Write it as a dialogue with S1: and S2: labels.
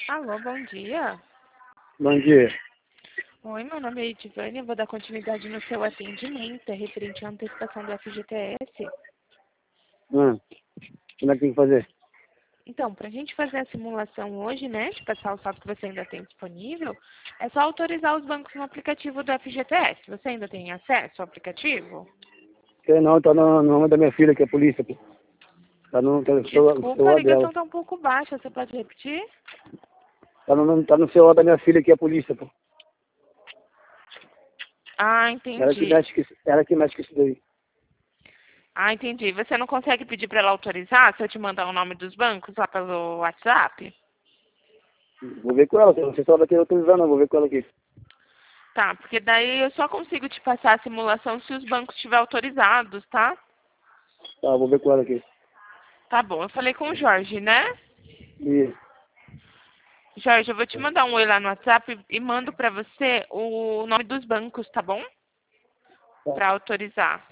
S1: Alô, bom dia.
S2: Bom dia.
S1: Oi, meu nome é Edivane, eu vou dar continuidade no seu atendimento, referente à antecipação do FGTS.
S2: Como é que tem que fazer?
S1: Então, para a gente fazer a simulação hoje, né, de passar o saldo que você ainda tem disponível, é só autorizar os bancos no aplicativo do FGTS. Você ainda tem acesso ao aplicativo?
S2: Sei não, tá no nome da minha filha, que é polícia, pô. Tá no
S1: Desculpa, a
S2: celular
S1: ligação
S2: dela.
S1: está um pouco baixa, você pode repetir?
S2: Tá no celular da minha filha, que é polícia, pô.
S1: Ah,
S2: Ela que
S1: entendi.
S2: mexe com isso daí.
S1: Ah, entendi. Você não consegue pedir para ela autorizar se eu te mandar o nome dos bancos lá pelo WhatsApp?
S2: Vou ver com ela, não sei se ela vai querer autorizar não, vou ver com ela aqui.
S1: Tá, porque daí eu só consigo te passar a simulação se os bancos estiverem autorizados, tá?
S2: Tá, vou ver com ela aqui.
S1: Tá bom, eu falei com o Jorge, né?
S2: E,
S1: Jorge, eu vou te mandar um oi lá no WhatsApp e mando pra você o nome dos bancos, tá bom?
S2: tá.
S1: Pra autorizar.